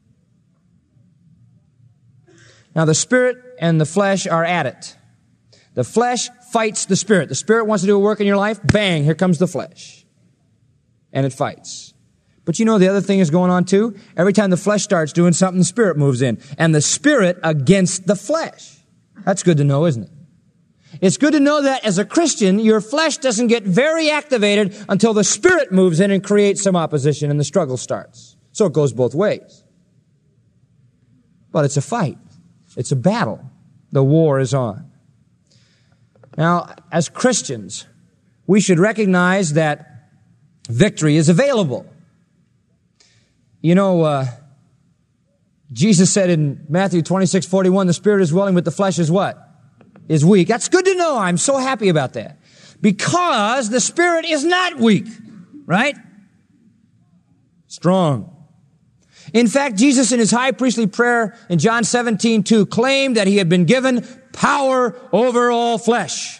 Speaker 2: Now, the Spirit and the flesh are at it. The flesh fights the Spirit. The Spirit wants to do a work in your life. Bang, here comes the flesh. And it fights. But you know the other thing is going on too? Every time the flesh starts doing something, the Spirit moves in. And the Spirit against the flesh. That's good to know, isn't it? It's good to know that as a Christian, your flesh doesn't get very activated until the Spirit moves in and creates some opposition and the struggle starts. So it goes both ways. But it's a fight. It's a battle. The war is on. Now, as Christians, we should recognize that victory is available. You know, uh, Jesus said in Matthew twenty-six forty-one, the Spirit is willing, but the flesh is what? Is weak. That's good to know. I'm so happy about that. Because the Spirit is not weak, right? Strong. In fact, Jesus in his high priestly prayer in John seventeen two claimed that he had been given power over all flesh.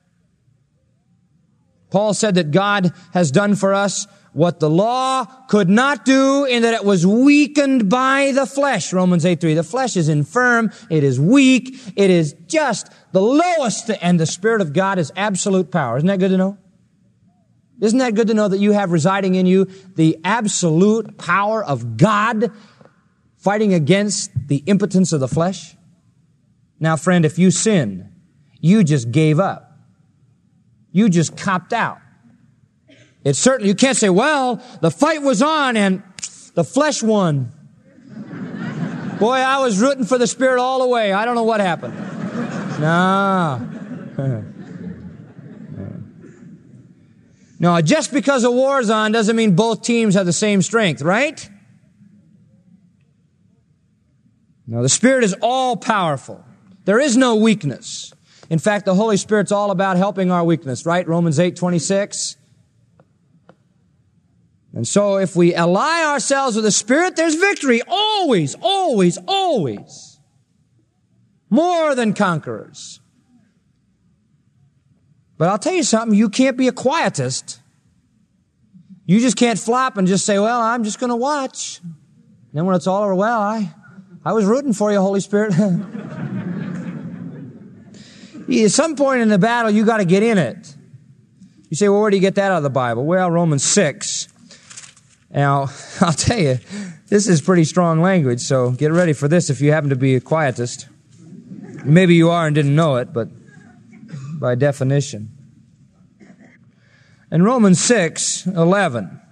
Speaker 2: Paul said that God has done for us what the law could not do, in that it was weakened by the flesh. Romans eight three. The flesh is infirm. It is weak. It is just the lowest. And the Spirit of God is absolute power. Isn't that good to know? Isn't that good to know that you have residing in you the absolute power of God fighting against the impotence of the flesh? Now, friend, if you sin, you just gave up. You just copped out. It's certainly, you can't say, well, the fight was on and the flesh won. Boy, I was rooting for the Spirit all the way. I don't know what happened. No. No, just because a war's on doesn't mean both teams have the same strength, right? No, the Spirit is all powerful. There is no weakness. In fact, the Holy Spirit's all about helping our weakness, right? Romans eight twenty-six. And so if we ally ourselves with the Spirit, there's victory. Always, always, always. More than conquerors. But I'll tell you something, you can't be a quietist. You just can't flop and just say, well, I'm just going to watch. And then when it's all over, well, I, I was rooting for you, Holy Spirit. At some point in the battle, you got to get in it. You say, well, where do you get that out of the Bible? Well, Romans six. Now, I'll tell you, this is pretty strong language, so get ready for this if you happen to be a quietist. Maybe you are and didn't know it, but by definition. In Romans six eleven.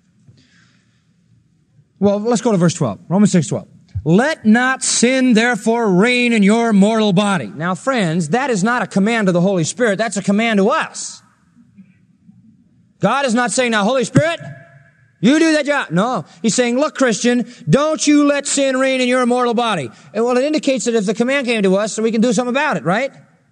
Speaker 2: Well, let's go to verse twelve. Romans six twelve. Let not sin therefore reign in your mortal body. Now, friends, that is not a command to the Holy Spirit. That's a command to us. God is not saying, now, Holy Spirit, you do that job. No. He's saying, look, Christian, don't you let sin reign in your mortal body. And well, it indicates that if the command came to us, so we can do something about it, right?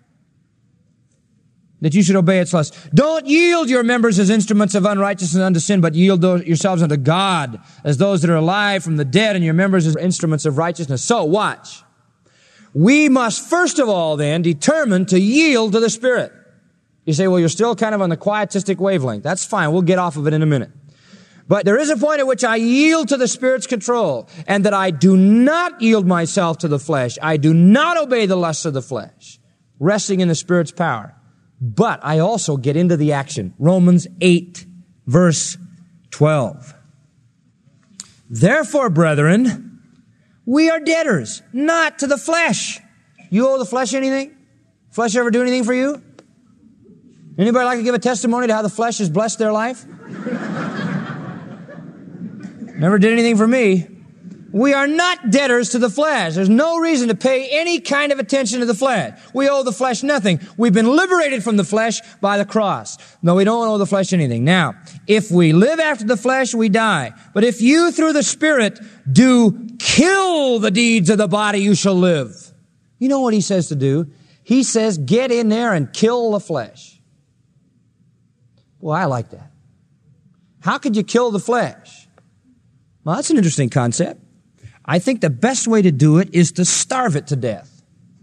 Speaker 2: That you should obey its lust. Don't yield your members as instruments of unrighteousness unto sin, but yield those yourselves unto God as those that are alive from the dead, and your members as instruments of righteousness. So, watch. We must first of all then determine to yield to the Spirit. You say, well, you're still kind of on the quietistic wavelength. That's fine. We'll get off of it in a minute. But there is a point at which I yield to the Spirit's control, and that I do not yield myself to the flesh. I do not obey the lusts of the flesh, resting in the Spirit's power. But I also get into the action. Romans eight, verse twelve. Therefore, brethren, we are debtors, not to the flesh. You owe the flesh anything? Flesh ever do anything for you? Anybody like to give a testimony to how the flesh has blessed their life? Never did anything for me. We are not debtors to the flesh. There's no reason to pay any kind of attention to the flesh. We owe the flesh nothing. We've been liberated from the flesh by the cross. No, we don't owe the flesh anything. Now, if we live after the flesh, we die. But if you, through the Spirit, do kill the deeds of the body, you shall live. You know what he says to do? He says, get in there and kill the flesh. Well, I like that. How could you kill the flesh? Well, that's an interesting concept. I think the best way to do it is to starve it to death.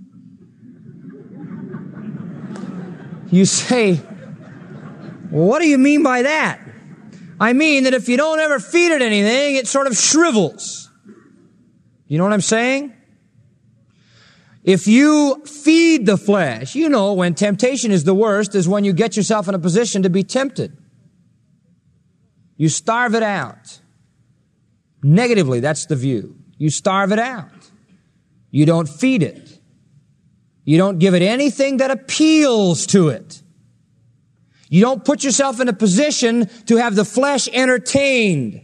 Speaker 2: You say, well, what do you mean by that? I mean that if you don't ever feed it anything, it sort of shrivels. You know what I'm saying? If you feed the flesh, you know when temptation is the worst is when you get yourself in a position to be tempted. You starve it out. Negatively, that's the view. You starve it out. You don't feed it. You don't give it anything that appeals to it. You don't put yourself in a position to have the flesh entertained.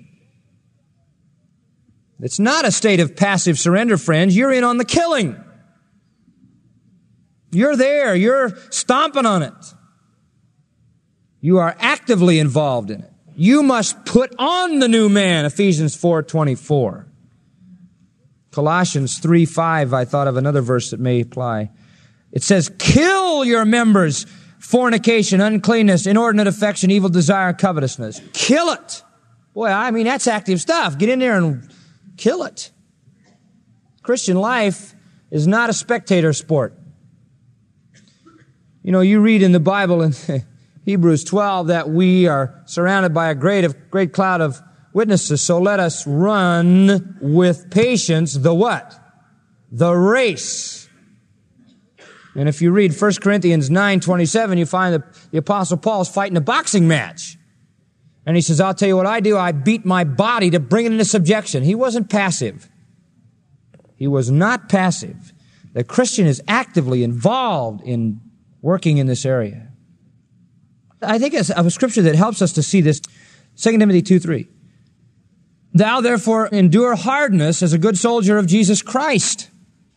Speaker 2: It's not a state of passive surrender, friends. You're in on the killing. You're there. You're stomping on it. You are actively involved in it. You must put on the new man, Ephesians four twenty-four. Colossians three five, I thought of another verse that may apply. It says, kill your members, fornication, uncleanness, inordinate affection, evil desire, covetousness. Kill it. Boy, I mean, that's active stuff. Get in there and kill it. Christian life is not a spectator sport. You know, you read in the Bible in Hebrews twelve that we are surrounded by a great, great cloud of witnesses. So let us run with patience the what? The race. And if you read First Corinthians nine twenty-seven, you find that the Apostle Paul is fighting a boxing match. And he says, I'll tell you what I do. I beat my body to bring it into subjection. He wasn't passive. He was not passive. The Christian is actively involved in working in this area. I think of a scripture that helps us to see this. Second Timothy two three. Thou therefore endure hardness as a good soldier of Jesus Christ.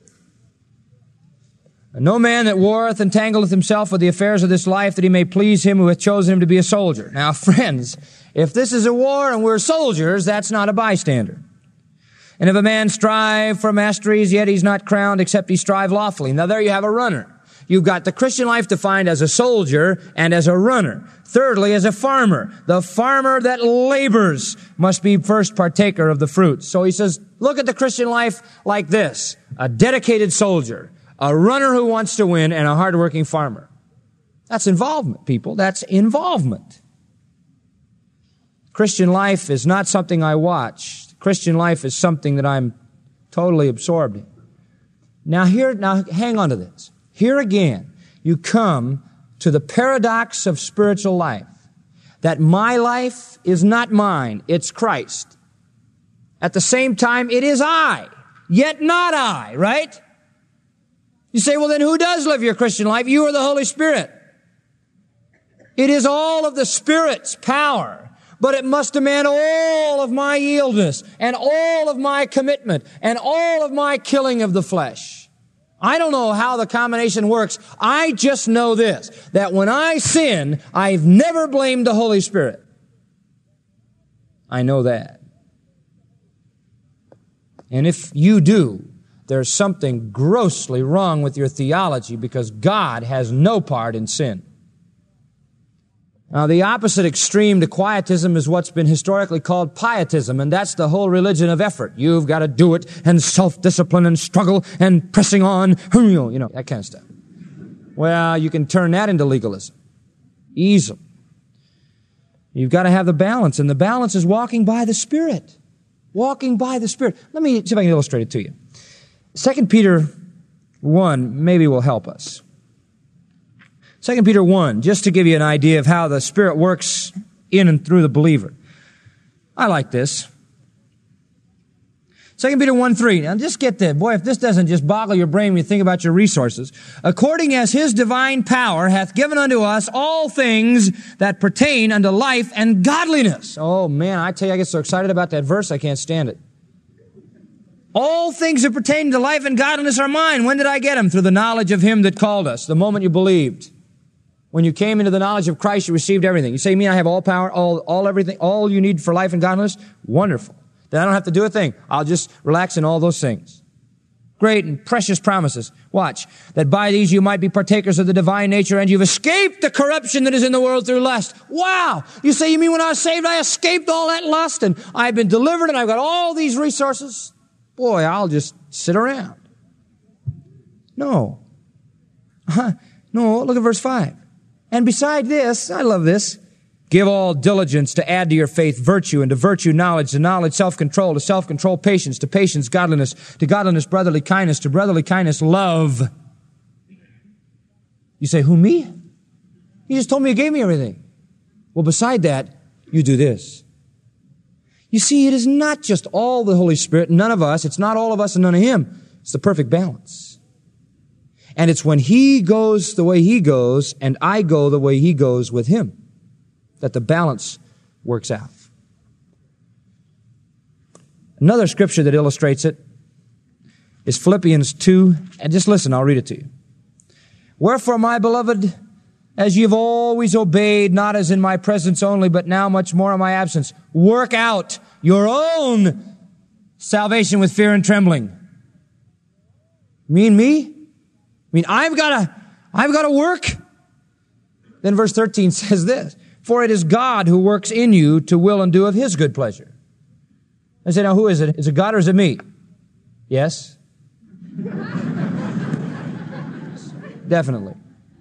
Speaker 2: And no man that warreth entangleth himself with the affairs of this life, that he may please him who hath chosen him to be a soldier. Now, friends, if this is a war and we're soldiers, that's not a bystander. And if a man strive for masteries, yet he's not crowned, except he strive lawfully. Now, there you have a runner. You've got the Christian life defined as a soldier and as a runner. Thirdly, as a farmer. The farmer that labors must be first partaker of the fruits. So he says, look at the Christian life like this. A dedicated soldier, a runner who wants to win, and a hardworking farmer. That's involvement, people. That's involvement. Christian life is not something I watch. Christian life is something that I'm totally absorbed in. Now here, now hang on to this. Here again, you come to the paradox of spiritual life. That my life is not mine, it's Christ. At the same time, it is I, yet not I, right? You say, well then who does live your Christian life? You or the Holy Spirit? It is all of the Spirit's power, but it must demand all of my yieldness and all of my commitment and all of my killing of the flesh. I don't know how the combination works. I just know this, that when I sin, I've never blamed the Holy Spirit. I know that. And if you do, there's something grossly wrong with your theology, because God has no part in sin. Now, the opposite extreme to quietism is what's been historically called pietism, and that's the whole religion of effort. You've got to do it, and self-discipline, and struggle, and pressing on, you know, that kind of stuff. Well, you can turn that into legalism. Easily. You've got to have the balance, and the balance is walking by the Spirit. Walking by the Spirit. Let me see if I can illustrate it to you. Second Peter one maybe will help us. Second Peter one, just to give you an idea of how the Spirit works in and through the believer. I like this. Second Peter one three. Now just get this. Boy, if this doesn't just boggle your brain when you think about your resources. According as His divine power hath given unto us all things that pertain unto life and godliness. Oh man, I tell you, I get so excited about that verse, I can't stand it. All things that pertain to life and godliness are mine. When did I get them? Through the knowledge of Him that called us. The moment you believed. When you came into the knowledge of Christ, you received everything. You say, you mean I have all power, all, all everything, all you need for life and godliness? Wonderful. Then I don't have to do a thing. I'll just relax in all those things. Great and precious promises. Watch. That by these you might be partakers of the divine nature, and you've escaped the corruption that is in the world through lust. Wow! You say, you mean when I was saved, I escaped all that lust, and I've been delivered, and I've got all these resources? Boy, I'll just sit around. No. Uh, no, look at verse five. And beside this, I love this, give all diligence to add to your faith virtue, and to virtue knowledge, to knowledge self-control, to self-control patience, to patience godliness, to godliness brotherly kindness, to brotherly kindness love. You say, who, me? He just told me He gave me everything. Well, beside that, you do this. You see, it is not just all the Holy Spirit, none of us. It's not all of us and none of Him. It's the perfect balance. And it's when He goes the way He goes and I go the way He goes with Him that the balance works out. Another scripture that illustrates it is Philippians two. And just listen, I'll read it to you. Wherefore, my beloved, as you've always obeyed, not as in my presence only, but now much more in my absence, work out your own salvation with fear and trembling. You mean me? I mean, I've got to, I've got to work? Then verse thirteen says this, for it is God who works in you to will and do of His good pleasure. I say, now who is it? Is it God or is it me? Yes. Definitely.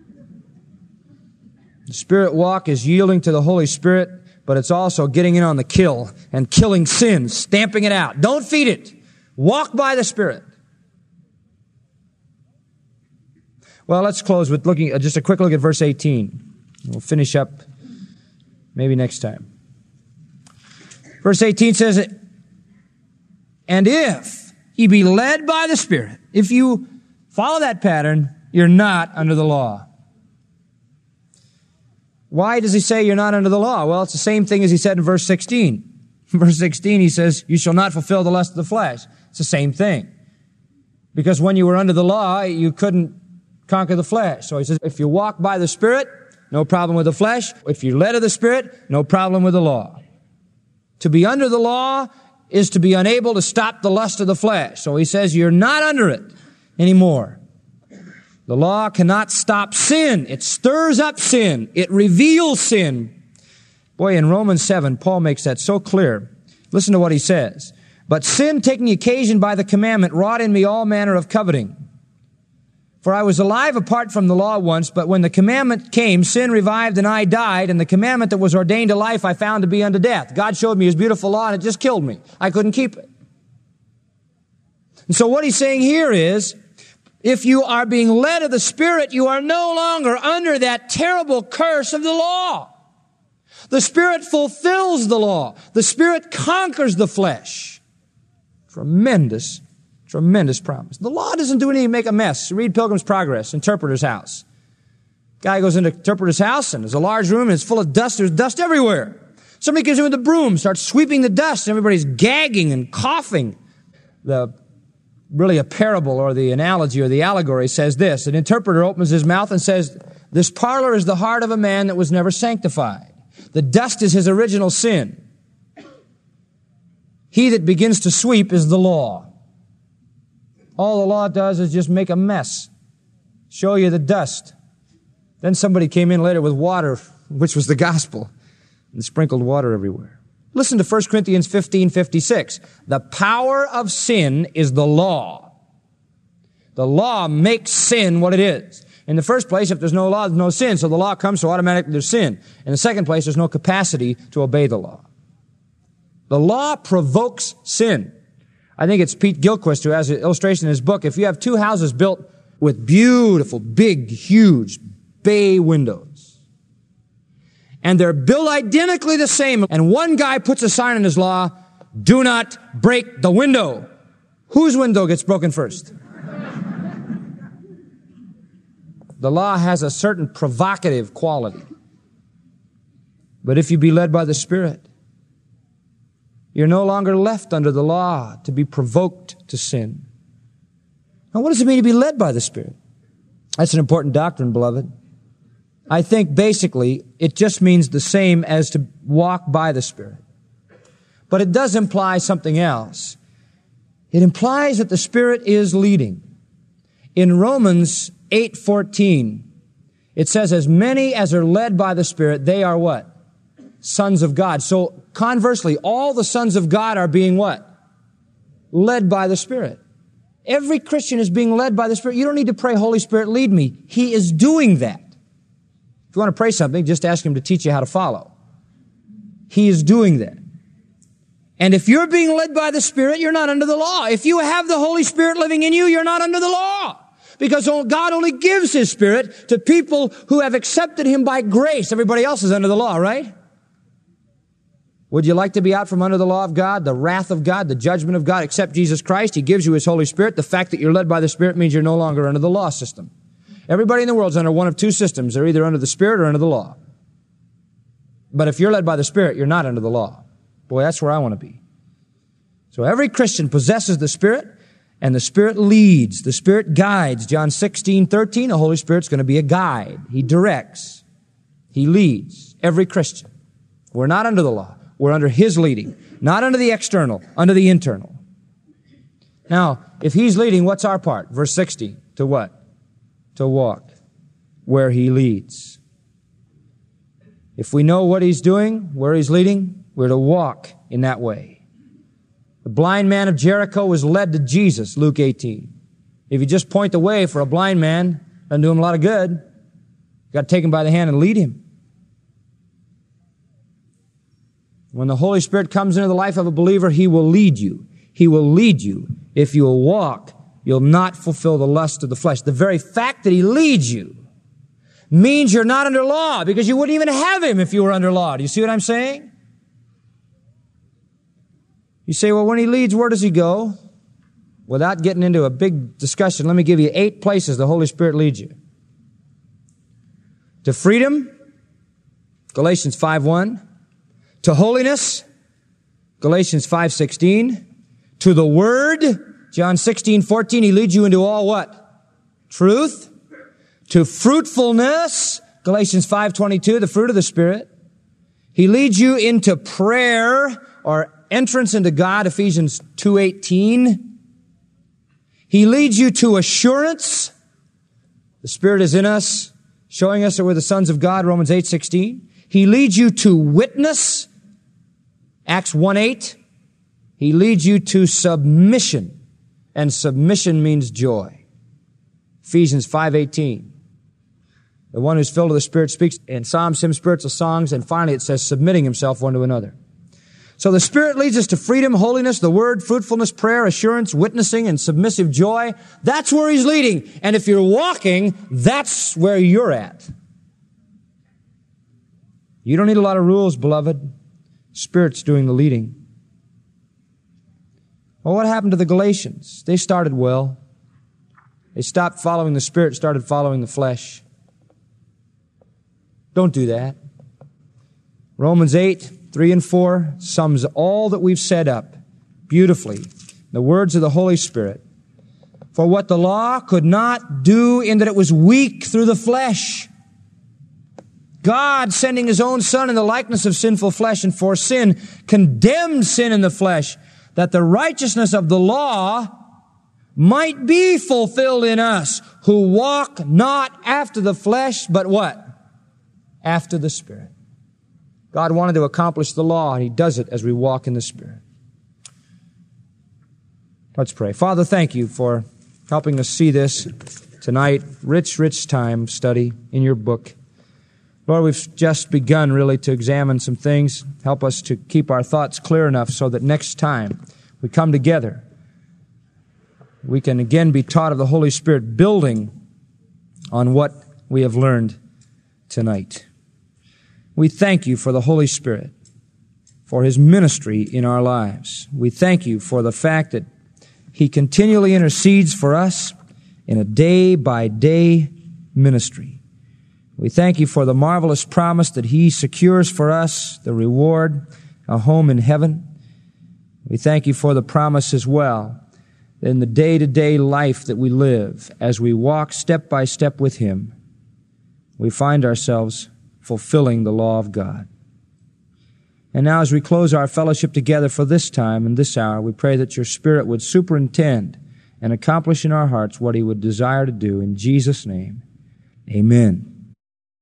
Speaker 2: The Spirit walk is yielding to the Holy Spirit, but it's also getting in on the kill and killing sin, stamping it out. Don't feed it. Walk by the Spirit. Well, let's close with looking at just a quick look at verse eighteen. We'll finish up maybe next time. Verse eighteen says, and if ye be led by the Spirit, if you follow that pattern, you're not under the law. Why does he say you're not under the law? Well, it's the same thing as he said in verse sixteen. In verse sixteen, he says, you shall not fulfill the lust of the flesh. It's the same thing. Because when you were under the law, you couldn't conquer the flesh. So he says, if you walk by the Spirit, no problem with the flesh. If you're led of the Spirit, no problem with the law. To be under the law is to be unable to stop the lust of the flesh. So he says you're not under it anymore. The law cannot stop sin. It stirs up sin. It reveals sin. Boy, in Romans seven, Paul makes that so clear. Listen to what he says. But sin, taking occasion by the commandment, wrought in me all manner of coveting. For I was alive apart from the law once, but when the commandment came, sin revived and I died, and the commandment that was ordained to life I found to be unto death. God showed me His beautiful law and it just killed me. I couldn't keep it. And so what he's saying here is, if you are being led of the Spirit, you are no longer under that terrible curse of the law. The Spirit fulfills the law. The Spirit conquers the flesh. Tremendous, tremendous promise. The law doesn't do anything to make a mess. Read Pilgrim's Progress, Interpreter's House. Guy goes into Interpreter's house and there's a large room and it's full of dust. There's dust everywhere. Somebody comes in with a broom, starts sweeping the dust, and everybody's gagging and coughing. The Really a parable or the analogy or the allegory says this. An interpreter opens his mouth and says, this parlor is the heart of a man that was never sanctified. The dust is his original sin. He that begins to sweep is the law. All the law does is just make a mess. Show you the dust. Then somebody came in later with water, which was the gospel, and sprinkled water everywhere. Listen to First Corinthians fifteen fifty-six. The power of sin is the law. The law makes sin what it is. In the first place, if there's no law, there's no sin. So the law comes, so automatically there's sin. In the second place, there's no capacity to obey the law. The law provokes sin. I think it's Pete Gilchrist who has an illustration in his book. If you have two houses built with beautiful, big, huge bay windows, and they're built identically the same, and one guy puts a sign in his law, do not break the window. Whose window gets broken first? The law has a certain provocative quality. But if you be led by the Spirit, You're no longer left under the law to be provoked to sin. Now, what does it mean to be led by the Spirit? That's an important doctrine, beloved. I think basically it just means the same as to walk by the Spirit. But it does imply something else. It implies that the Spirit is leading. In Romans eight fourteen, it says, as many as are led by the Spirit, they are what? Sons of God. So conversely, all the sons of God are being what? Led by the Spirit. Every Christian is being led by the Spirit. You don't need to pray, Holy Spirit, lead me. He is doing that. If you want to pray something, just ask Him to teach you how to follow. He is doing that. And if you're being led by the Spirit, you're not under the law. If you have the Holy Spirit living in you, you're not under the law. Because God only gives His Spirit to people who have accepted Him by grace. Everybody else is under the law, right? Would you like to be out from under the law of God, the wrath of God, the judgment of God? Accept Jesus Christ. He gives you His Holy Spirit. The fact that you're led by the Spirit means you're no longer under the law system. Everybody in the world is under one of two systems. They're either under the Spirit or under the law. But if you're led by the Spirit, you're not under the law. Boy, that's where I want to be. So every Christian possesses the Spirit, and the Spirit leads. The Spirit guides. John sixteen thirteen, the Holy Spirit's going to be a guide. He directs. He leads every Christian. We're not under the law. We're under His leading. Not under the external, under the internal. Now, if He's leading, what's our part? Verse sixty, to what? To walk where He leads. If we know what He's doing, where He's leading, we're to walk in that way. The blind man of Jericho was led to Jesus, Luke eighteen. If you just point the way for a blind man, doesn't do him a lot of good. You've got to take him by the hand and lead him. When the Holy Spirit comes into the life of a believer, He will lead you. He will lead you. If you will walk, you'll not fulfill the lust of the flesh. The very fact that He leads you means you're not under law, because you wouldn't even have Him if you were under law. Do you see what I'm saying? You say, well, when He leads, where does He go? Without getting into a big discussion, let me give you eight places the Holy Spirit leads you. To freedom, Galatians five one. To holiness, Galatians five sixteen. To the Word, John sixteen fourteen. He leads you into all what? Truth. To fruitfulness, Galatians five twenty-two, the fruit of the Spirit. He leads you into prayer or entrance into God, Ephesians two eighteen. He leads you to assurance. The Spirit is in us, showing us that we're the sons of God, Romans eight sixteen. He leads you to witness, Acts one eight. He leads you to submission, and submission means joy. Ephesians five eighteen. The one who's filled with the Spirit speaks in psalms, hymns, spiritual songs, and finally it says submitting himself one to another. So the Spirit leads us to freedom, holiness, the Word, fruitfulness, prayer, assurance, witnessing, and submissive joy. That's where He's leading. And if you're walking, that's where you're at. You don't need a lot of rules, beloved. Spirit's doing the leading. Well, what happened to the Galatians? They started well. They stopped following the Spirit, started following the flesh. Don't do that. Romans eight, three and four sums all that we've set up beautifully. The words of the Holy Spirit. For what the law could not do in that it was weak through the flesh, God, sending His own Son in the likeness of sinful flesh and for sin, condemned sin in the flesh, that the righteousness of the law might be fulfilled in us, who walk not after the flesh, but what? After the Spirit. God wanted to accomplish the law, and He does it as we walk in the Spirit. Let's pray. Father, thank You for helping us see this tonight. Rich, rich time study in Your book. Lord, we've just begun really to examine some things. Help us to keep our thoughts clear enough so that next time we come together, we can again be taught of the Holy Spirit, building on what we have learned tonight. We thank You for the Holy Spirit, for His ministry in our lives. We thank You for the fact that He continually intercedes for us in a day-by-day ministry. We thank You for the marvelous promise that He secures for us, the reward, a home in heaven. We thank you for the promise as well, that in the day-to-day life that we live, as we walk step by step with Him, we find ourselves fulfilling the law of God. And now as we close our fellowship together for this time and this hour, we pray that your Spirit would superintend and accomplish in our hearts what He would desire to do. In Jesus' name, amen.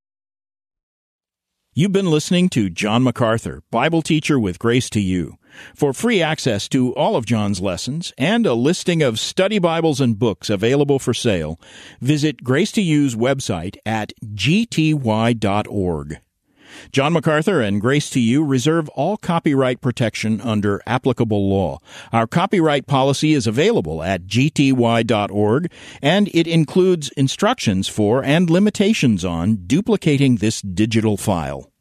Speaker 1: You've been listening to John MacArthur, Bible teacher with Grace to You. For free access to all of John's lessons and a listing of study Bibles and books available for sale, visit Grace to You's website at g t y dot org. John MacArthur and Grace to You reserve all copyright protection under applicable law. Our copyright policy is available at g t y dot org, and it includes instructions for and limitations on duplicating this digital file.